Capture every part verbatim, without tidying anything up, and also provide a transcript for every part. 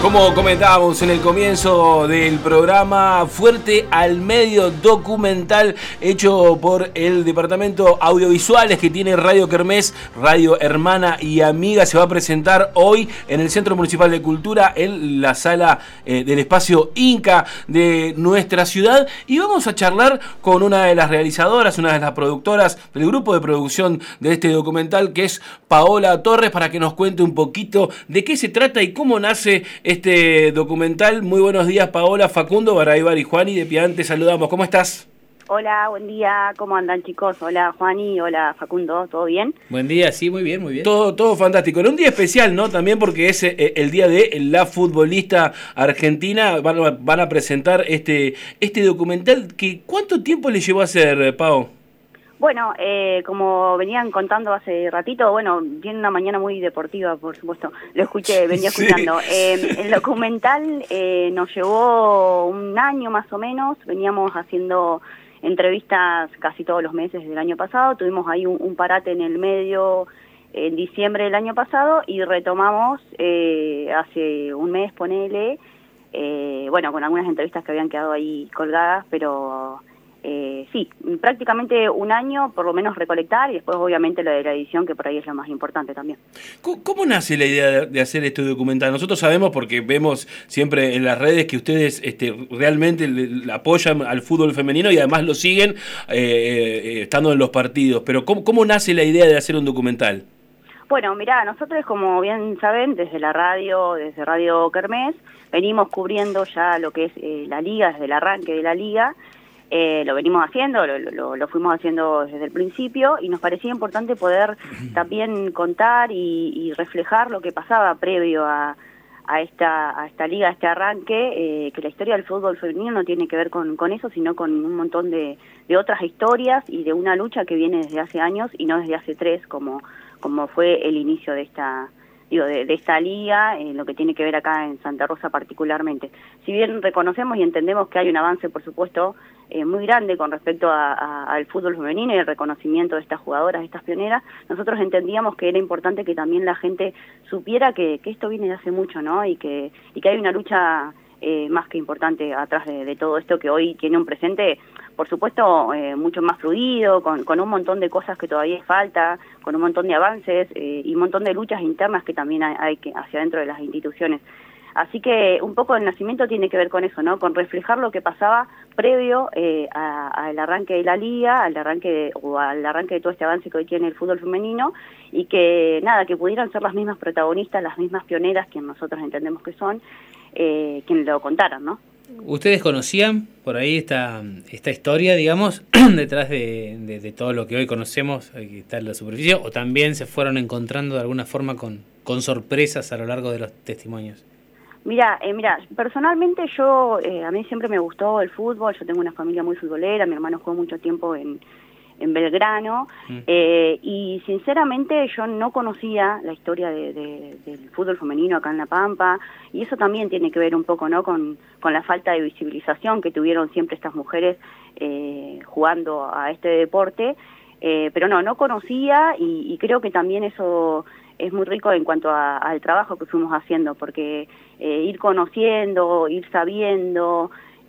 Como comentábamos en el comienzo del programa, Fuerte al Medio, documental hecho por el Departamento Audiovisuales que tiene Radio Kermés, Radio Hermana y Amiga. Se va a presentar hoy en el Centro Municipal de Cultura, en la sala eh, del espacio Inca de nuestra ciudad. Y vamos a charlar con una de las realizadoras, una de las productoras del grupo de producción de este documental, que es Paola Torres, para que nos cuente un poquito de qué se trata y cómo nace este documental. Muy buenos días, Paola. Facundo, Baraybar y Juani de Pian, te saludamos. ¿Cómo estás? Hola, buen día. ¿Cómo andan, chicos? Hola, Juani. Hola, Facundo. ¿Todo bien? Buen día, sí, muy bien, muy bien. Todo, todo fantástico. En un día especial, ¿no? También porque es eh, el día de la futbolista argentina. Van, a- van a presentar este, este documental. Que, ¿cuánto tiempo le llevó a hacer, Pao? Bueno, eh, como venían contando hace ratito, bueno, tiene una mañana muy deportiva, por supuesto. Lo escuché, venía Sí. escuchando. Eh, el documental eh, nos llevó un año más o menos. Veníamos haciendo entrevistas casi todos los meses del año pasado. Tuvimos ahí un, un parate en el medio en diciembre del año pasado y retomamos eh, hace un mes, ponele, eh, bueno, con algunas entrevistas que habían quedado ahí colgadas, pero eh, sí, prácticamente un año por lo menos recolectar y después obviamente lo de la edición, que por ahí es lo más importante también. ¿Cómo, cómo nace la idea de, de hacer este documental? Nosotros sabemos, porque vemos siempre en las redes, que ustedes este, realmente le, le apoyan al fútbol femenino y además lo siguen eh, eh, estando en los partidos. Pero ¿cómo, cómo nace la idea de hacer un documental? Bueno, mirá, nosotros, como bien saben, desde la radio, desde Radio Kermés, venimos cubriendo ya lo que es eh, la liga, desde el arranque de la liga. Eh, lo venimos haciendo, lo, lo, lo fuimos haciendo desde el principio y nos parecía importante poder también contar y, y reflejar lo que pasaba previo a, a, esta, a esta liga, a este arranque, eh, que la historia del fútbol femenino no tiene que ver con, con eso, sino con un montón de, de otras historias y de una lucha que viene desde hace años y no desde hace tres, como, como fue el inicio de esta digo, de, de esta liga, en lo que tiene que ver acá en Santa Rosa particularmente. Si bien reconocemos y entendemos que hay un avance, por supuesto, eh, muy grande con respecto a, a, al fútbol femenino y el reconocimiento de estas jugadoras, de estas pioneras, nosotros entendíamos que era importante que también la gente supiera que, que esto viene de hace mucho, ¿no? Y que, y que hay una lucha eh, más que importante atrás de, de todo esto, que hoy tiene un presente, por supuesto, eh, mucho más fluido, con, con un montón de cosas que todavía falta, con un montón de avances eh, y un montón de luchas internas que también hay, hay que hacia dentro de las instituciones. Así que un poco el nacimiento tiene que ver con eso, ¿no? Con reflejar lo que pasaba previo eh, al arranque de la liga, al arranque de, o al arranque de todo este avance que hoy tiene el fútbol femenino, y que nada, que pudieran ser las mismas protagonistas, las mismas pioneras que nosotros entendemos que son, eh, quienes lo contaran, ¿no? ¿Ustedes conocían por ahí esta, esta historia, digamos, detrás de, de, de todo lo que hoy conocemos, que está en la superficie, o también se fueron encontrando de alguna forma con, con sorpresas a lo largo de los testimonios? Mira, eh, mira, personalmente yo, eh, a mí siempre me gustó el fútbol, yo tengo una familia muy futbolera, mi hermano jugó mucho tiempo en, en Belgrano, mm. eh, y sinceramente yo no conocía la historia de, de, del fútbol femenino acá en La Pampa, y eso también tiene que ver un poco, ¿no?, con, con la falta de visibilización que tuvieron siempre estas mujeres eh, jugando a este deporte, eh, pero no, no conocía, y, y creo que también eso es muy rico en cuanto a, al trabajo que fuimos haciendo, porque eh, ir conociendo, ir sabiendo,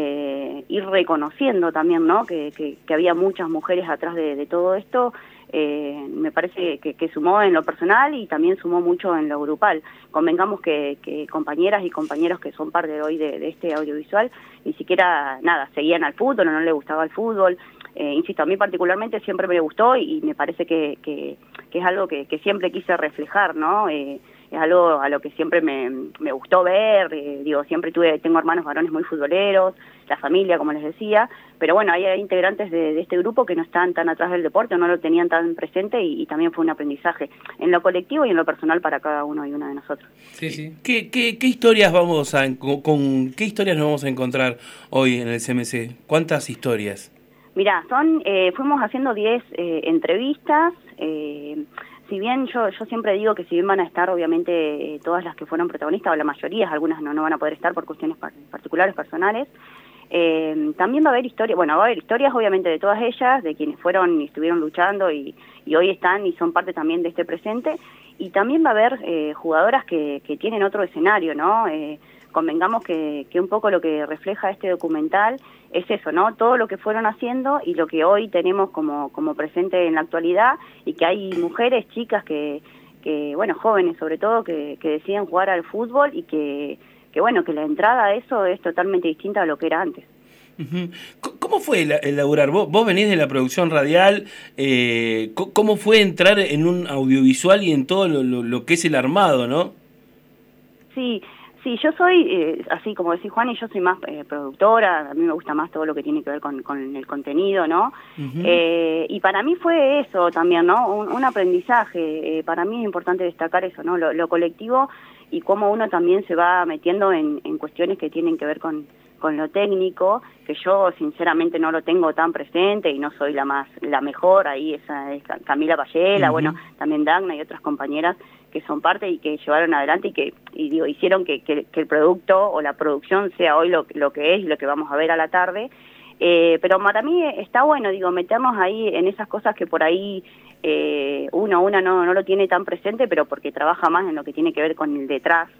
eh, ir reconociendo también, ¿no?, que, que, que había muchas mujeres atrás de, de todo esto, eh, me parece que, que sumó en lo personal y también sumó mucho en lo grupal. Convengamos que, que compañeras y compañeros que son parte de hoy de, de este audiovisual ni siquiera, nada, seguían al fútbol o no les gustaba el fútbol. Eh, insisto, a mí particularmente siempre me gustó y, y me parece que, que, que es algo que, que siempre quise reflejar, ¿no? Eh, es algo a lo que siempre me, me gustó ver, eh, digo, siempre tuve, tengo hermanos varones muy futboleros, la familia, como les decía, pero bueno, hay integrantes de, de este grupo que no están tan atrás del deporte, o no lo tenían tan presente y, y también fue un aprendizaje en lo colectivo y en lo personal para cada uno y una de nosotros. Sí, sí. ¿Qué, qué, qué historias vamos a, con, con qué historias nos vamos a encontrar hoy en el C M C? ¿Cuántas historias? Mirá, son, eh, fuimos haciendo diez eh, entrevistas, eh, si bien yo yo siempre digo que si bien van a estar obviamente eh, todas las que fueron protagonistas, o la mayoría, algunas no, no van a poder estar por cuestiones par particulares, personales, eh, también va a haber historias, bueno, va a haber historias obviamente de todas ellas, de quienes fueron y estuvieron luchando y, y hoy están y son parte también de este presente, y también va a haber eh, jugadoras que, que tienen otro escenario, ¿no? Eh, convengamos que, que un poco lo que refleja este documental es eso, ¿no? Todo lo que fueron haciendo y lo que hoy tenemos como, como presente en la actualidad, y que hay mujeres, chicas que, que bueno, jóvenes sobre todo, que, que deciden jugar al fútbol y que, que, bueno, que la entrada a eso es totalmente distinta a lo que era antes. Uh-huh. ¿Cómo fue el, el laburar? ¿Vos, vos venís de la producción radial, eh, ¿cómo fue entrar en un audiovisual y en todo lo, lo, lo que es el armado, no? Sí, sí, yo soy, eh, así como decís Juan, y yo soy más eh, productora, a mí me gusta más todo lo que tiene que ver con, con el contenido, ¿no? Uh-huh. eh, y para mí fue eso también, ¿no? Un, un aprendizaje, eh, para mí es importante destacar eso, ¿no? Lo, lo colectivo y cómo uno también se va metiendo en, en cuestiones que tienen que ver con con lo técnico, que yo sinceramente no lo tengo tan presente y no soy la más la mejor, ahí esa es Camila Payela, uh-huh. bueno, también Dagna y otras compañeras que son parte y que llevaron adelante y que y digo hicieron que, que, que el producto o la producción sea hoy lo, lo que es y lo que vamos a ver a la tarde, eh, pero para mí está bueno, digo, meternos ahí en esas cosas que por ahí eh, uno, una no, no lo tiene tan presente, pero porque trabaja más en lo que tiene que ver con el detrás.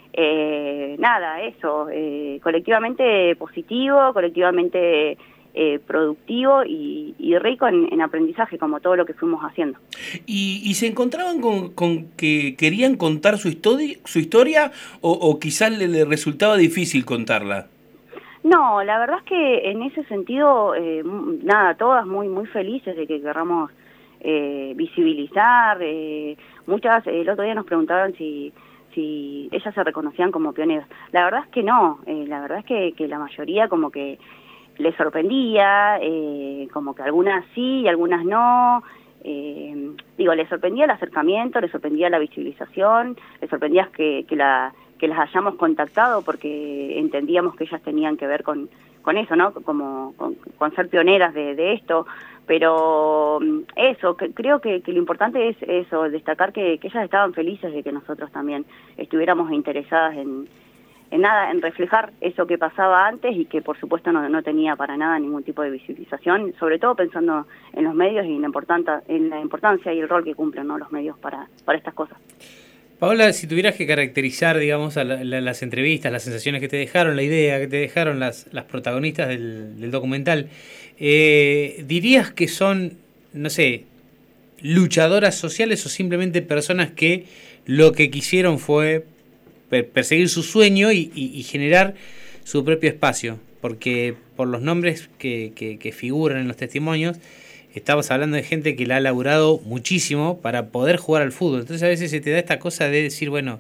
Eh, nada, eso, eh, colectivamente positivo, colectivamente eh, productivo y, y rico en, en aprendizaje, como todo lo que fuimos haciendo. ¿Y, y se encontraban con, con que querían contar su, histori- su historia o, o quizás le, le resultaba difícil contarla? No, la verdad es que en ese sentido, eh, nada, todas muy muy felices de que querramos eh, visibilizar. Eh, muchas, el otro día nos preguntaban si... si ellas se reconocían como pioneras. La verdad es que no, eh, la verdad es que, que la mayoría como que les sorprendía, eh, como que algunas sí y algunas no, eh, digo, les sorprendía el acercamiento, les sorprendía la visibilización, les sorprendía que, que, la, que las hayamos contactado porque entendíamos que ellas tenían que ver con, con eso, ¿no? Como con, con ser pioneras de, de esto. Pero eso, que, creo que, que lo importante es eso, destacar que, que ellas estaban felices de que nosotros también estuviéramos interesadas en, en nada, en reflejar eso que pasaba antes y que por supuesto no, no tenía para nada ningún tipo de visibilización, sobre todo pensando en los medios y en la, importanta, en la importancia y el rol que cumplen, ¿no?, los medios para, para estas cosas. Paola, si tuvieras que caracterizar, digamos, a la, la, las entrevistas, las sensaciones que te dejaron, la idea que te dejaron las, las protagonistas del, del documental, eh, ¿dirías que son, no sé, luchadoras sociales o simplemente personas que lo que quisieron fue per- perseguir su sueño y, y, y generar su propio espacio? Porque por los nombres que, que, que figuran en los testimonios, estamos hablando de gente que la ha laburado muchísimo para poder jugar al fútbol. Entonces a veces se te da esta cosa de decir, bueno,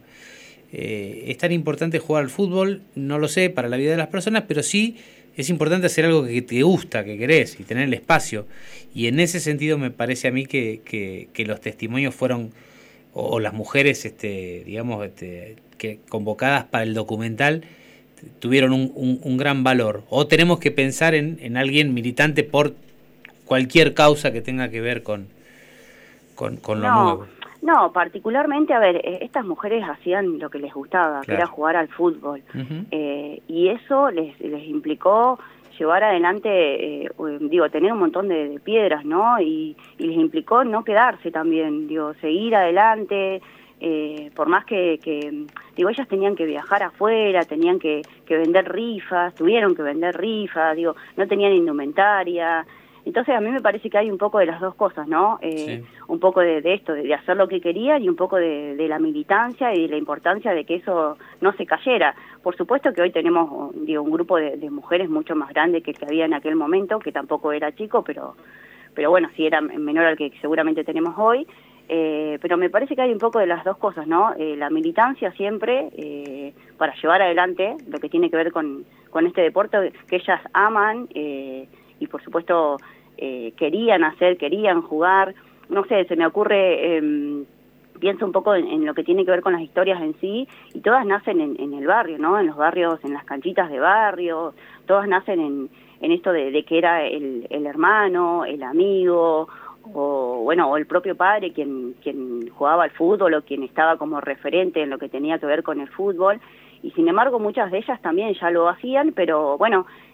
eh, es tan importante jugar al fútbol, no lo sé, para la vida de las personas, pero sí es importante hacer algo que te gusta, que querés, y tener el espacio. Y en ese sentido me parece a mí que, que, que los testimonios fueron, o, o las mujeres, este, digamos, este, que convocadas para el documental, tuvieron un, un, un gran valor. O tenemos que pensar en, en alguien militante por cualquier causa que tenga que ver con, con, con lo no, nuevo. No, particularmente, a ver, estas mujeres hacían lo que les gustaba, Claro. que era jugar al fútbol. Uh-huh. Eh, y eso les, les implicó llevar adelante, eh, digo, tener un montón de, de piedras, ¿no? Y, y les implicó no quedarse también, digo, seguir adelante, eh, por más que, que, digo, ellas tenían que viajar afuera, tenían que, que vender rifas, tuvieron que vender rifas, digo, no tenían indumentaria. Entonces a mí me parece que hay un poco de las dos cosas, ¿no? Eh, sí. Un poco de, de esto, de, de hacer lo que querían y un poco de, de la militancia y de la importancia de que eso no se cayera. Por supuesto que hoy tenemos, digo, un grupo de, de mujeres mucho más grande que el que había en aquel momento, que tampoco era chico, pero, pero bueno, sí era menor al que seguramente tenemos hoy. Eh, pero me parece que hay un poco de las dos cosas, ¿no? Eh, la militancia siempre eh, para llevar adelante lo que tiene que ver con, con este deporte que ellas aman, eh, y por supuesto eh, querían hacer, querían jugar, no sé, se me ocurre, eh, pienso un poco en, en lo que tiene que ver con las historias en sí, y todas nacen en, en el barrio, ¿no? En los barrios, en las canchitas de barrio, todas nacen en, en esto de, de que era el, el hermano, el amigo, o bueno, o el propio padre quien, quien jugaba al fútbol o quien estaba como referente en lo que tenía que ver con el fútbol, y sin embargo muchas de ellas también ya lo hacían, pero bueno,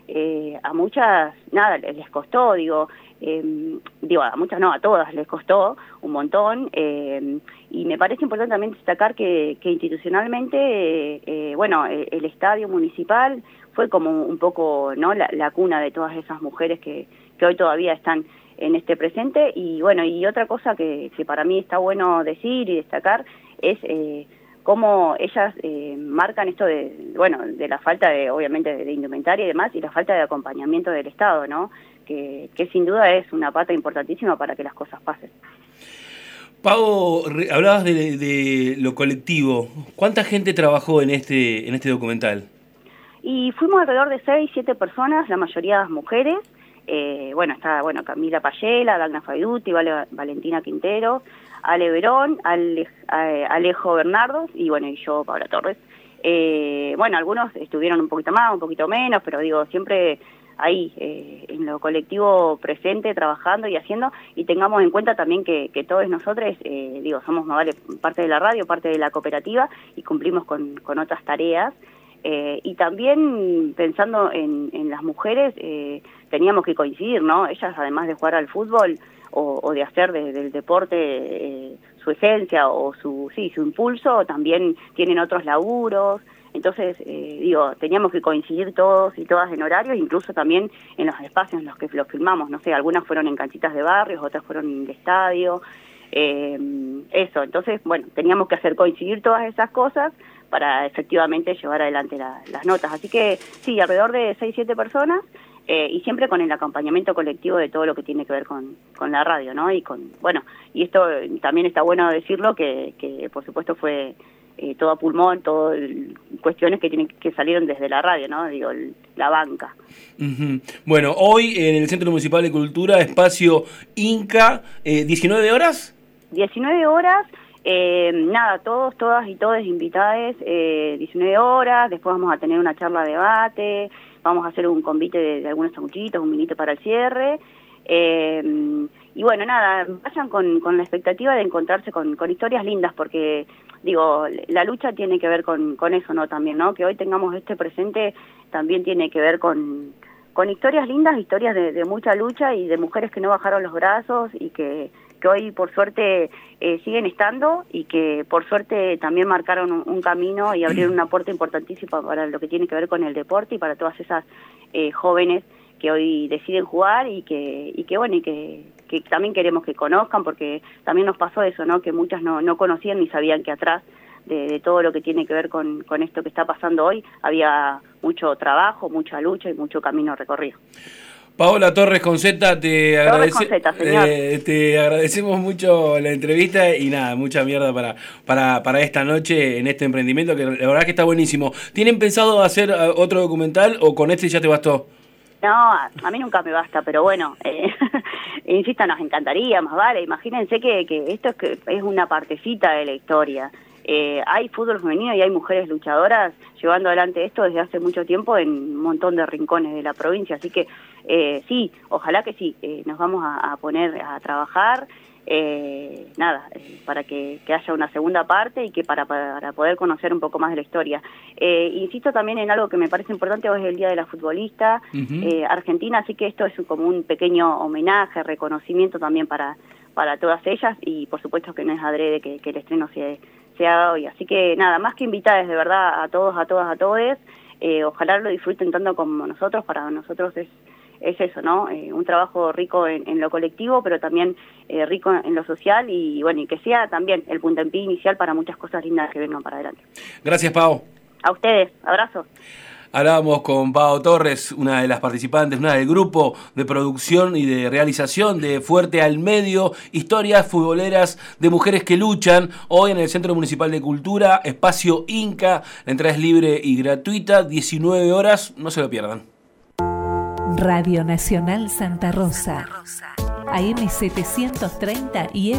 eh, a muchas, nada, les costó, digo, eh, digo, a muchas no, a todas les costó un montón, eh, y me parece importante también destacar que, que institucionalmente, eh, eh, bueno, el, el estadio municipal fue como un poco, ¿no?, la, la cuna de todas esas mujeres que, que hoy todavía están en este presente. Y bueno, y otra cosa que, que para mí está bueno decir y destacar es eh, cómo ellas eh, marcan esto de, bueno, de la falta de, obviamente, de, de indumentaria y demás, y la falta de acompañamiento del Estado, ¿no?, que, que sin duda es una pata importantísima para que las cosas pasen. Pau, hablabas de, de lo colectivo. ¿Cuánta gente trabajó en este, en este documental? Y fuimos alrededor de seis, siete personas, la mayoría mujeres. Eh, bueno, está bueno Camila Payela, Dagna Faiduti, vale, Valentina Quintero, Ale Verón, Ale, eh, Alejo Bernardos y bueno, y yo, Paola Torres. Eh, bueno, algunos estuvieron un poquito más, un poquito menos, pero digo, siempre ahí, eh, en lo colectivo presente, trabajando y haciendo, y tengamos en cuenta también que, que todos nosotros, eh, digo, somos vale, parte de la radio, parte de la cooperativa, y cumplimos con, con otras tareas. Eh, y también pensando en, en las mujeres, eh, teníamos que coincidir, ¿no? Ellas, además de jugar al fútbol o, o de hacer de, del deporte eh, su esencia o su, sí, su impulso, también tienen otros laburos. Entonces, eh, digo, teníamos que coincidir todos y todas en horarios, incluso también en los espacios en los que los filmamos. No sé, algunas fueron en canchitas de barrios, otras fueron en el estadio. Eh, eso, entonces, bueno, teníamos que hacer coincidir todas esas cosas para efectivamente llevar adelante la, las notas. Así que sí, alrededor de seis, siete personas, eh, y siempre con el acompañamiento colectivo de todo lo que tiene que ver con, con la radio, ¿no? Y con, bueno, y esto también está bueno decirlo, que, que por supuesto fue eh, todo a pulmón, todo el, cuestiones que tienen que salieron desde la radio, ¿no? Digo, el, la banca. Uh-huh. Bueno, hoy en el Centro Municipal de Cultura, Espacio Inca, eh, ¿diecinueve horas? diecinueve horas. Eh, nada, todos, todas y todos invitadas, eh, diecinueve horas, después vamos a tener una charla de debate, vamos a hacer un convite de, de algunos sanguchitos, un vinito para el cierre, eh, y bueno, nada, vayan con, con la expectativa de encontrarse con, con historias lindas, porque, digo, la lucha tiene que ver con, con eso, ¿no? También, ¿no? Que hoy tengamos este presente también tiene que ver con, con historias lindas, historias de, de mucha lucha y de mujeres que no bajaron los brazos y que que hoy por suerte eh, siguen estando y que por suerte también marcaron un, un camino y abrieron una puerta importantísima para lo que tiene que ver con el deporte y para todas esas eh, jóvenes que hoy deciden jugar y que y que bueno y que, que también queremos que conozcan, porque también nos pasó eso, ¿no? Que muchas no, no conocían ni sabían que atrás de, de todo lo que tiene que ver con, con esto que está pasando hoy había mucho trabajo, mucha lucha y mucho camino recorrido. Paola Torres con Z, te, agradece, Torres con Z, señor. eh, te agradecemos mucho la entrevista y nada, mucha mierda para, para, para esta noche en este emprendimiento, que la verdad que está buenísimo. ¿Tienen pensado hacer otro documental o con este ya te bastó? No, a, a mí nunca me basta, pero bueno, eh, insisto, nos encantaría, más vale. Imagínense que, que esto es, que es una partecita de la historia. Eh, hay fútbol femenino y hay mujeres luchadoras llevando adelante esto desde hace mucho tiempo en un montón de rincones de la provincia, así que eh, sí, ojalá que sí, eh, nos vamos a, a poner a trabajar, eh, nada, eh, para que, que haya una segunda parte y que para, para poder conocer un poco más de la historia. Eh, insisto también en algo que me parece importante, hoy es el Día de la Futbolista uh-huh. eh, Argentina, así que esto es como un pequeño homenaje, reconocimiento también para, para todas ellas, y por supuesto que no es adrede que, que el estreno sea se haga hoy. Así que nada, más que invitadas de verdad a todos, a todas, a todes, eh, ojalá lo disfruten tanto como nosotros. Para nosotros es, es eso, ¿no? Eh, un trabajo rico en, en lo colectivo, pero también eh, rico en lo social y bueno, y que sea también el puntapié inicial para muchas cosas lindas que vengan para adelante. Gracias, Pau. A ustedes, abrazos. Hablábamos con Pau Torres, una de las participantes, una del grupo de producción y de realización de Fuerte al Medio, historias futboleras de mujeres que luchan, hoy en el Centro Municipal de Cultura, Espacio Inca. La entrada es libre y gratuita, diecinueve horas, no se lo pierdan. Radio Nacional Santa Rosa, A M setecientos treinta y